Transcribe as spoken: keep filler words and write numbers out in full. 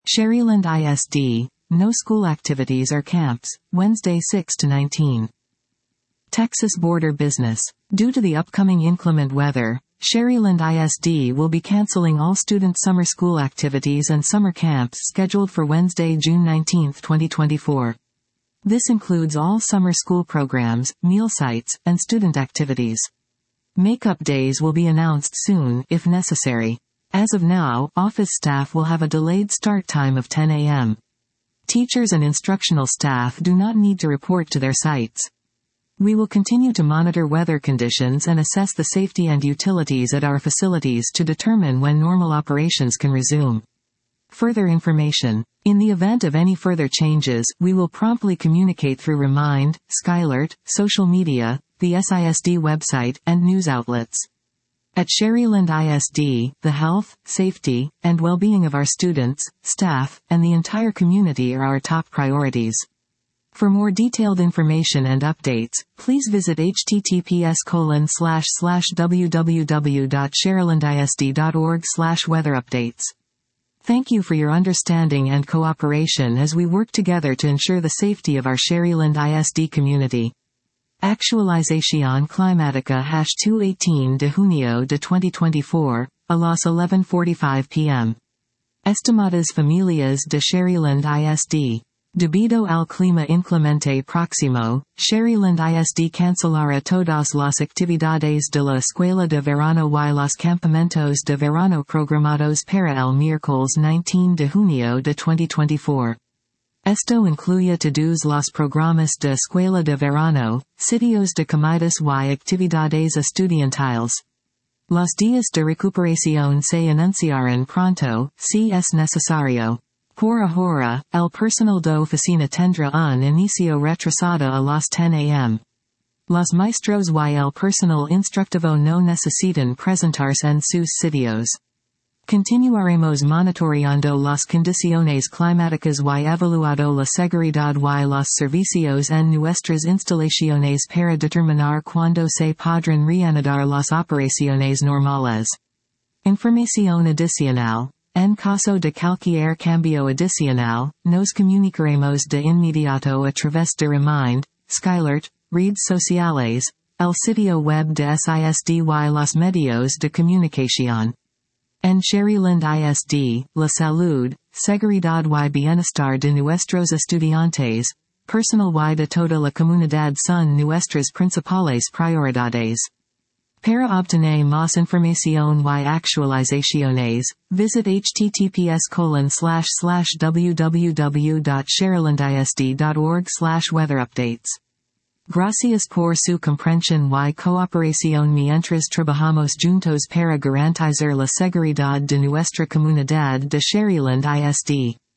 Sherryland I S D, no school activities or camps, Wednesday six to nineteen. Texas Border Business. Due to the upcoming inclement weather, Sherryland I S D will be canceling all student summer school activities and summer camps scheduled for Wednesday, June nineteenth, twenty twenty-four. This includes all summer school programs, meal sites, and student activities. Makeup days will be announced soon, if necessary. As of now, office staff will have a delayed start time of ten a m Teachers and instructional staff do not need to report to their sites. We will continue to monitor weather conditions and assess the safety and utilities at our facilities to determine when normal operations can resume. Further information. In the event of any further changes, we will promptly communicate through Remind, Skylert, social media, the S I S D website, and news outlets. At Sherryland I S D, the health, safety, and well-being of our students, staff, and the entire community are our top priorities. For more detailed information and updates, please visit https colon slash slash www dot sherrylandisd dot org slash weather updates. Thank you for your understanding and cooperation as we work together to ensure the safety of our Sherryland I S D community. Actualización climática hash two eighteen de junio de twenty twenty-four, a las eleven forty-five p m Estimadas familias de Sherryland I S D. Debido al clima inclemente próximo, Sherryland I S D cancelará todas las actividades de la escuela de verano y los campamentos de verano programados para el miércoles nineteen de junio de twenty twenty-four. Esto incluye todos los programas de escuela de verano, sitios de comidas y actividades estudiantiles. Los días de recuperación se anunciarán pronto, si es necesario. Por ahora, el personal de oficina tendrá un inicio retrasado a las ten a m Los maestros y el personal instructivo no necesitan presentarse en sus sitios. Continuaremos monitoreando las condiciones climáticas y evaluando la seguridad y los servicios en nuestras instalaciones para determinar cuándo se podrán reanudar las operaciones normales. Información adicional. En caso de cualquier cambio adicional, nos comunicaremos de inmediato a través de Remind, Skylert, redes sociales, el sitio web de S I S D y los medios de comunicación. En Sherryland I S D, la salud, seguridad y bienestar de nuestros estudiantes, personal y de toda la comunidad son nuestras principales prioridades. Para obtener más información y actualizaciones, visit https colon slash slash www dot sherrylandisd dot org slash weather updates. Gracias por su comprensión y cooperación mientras trabajamos juntos para garantizar la seguridad de nuestra comunidad de Sherryland I S D.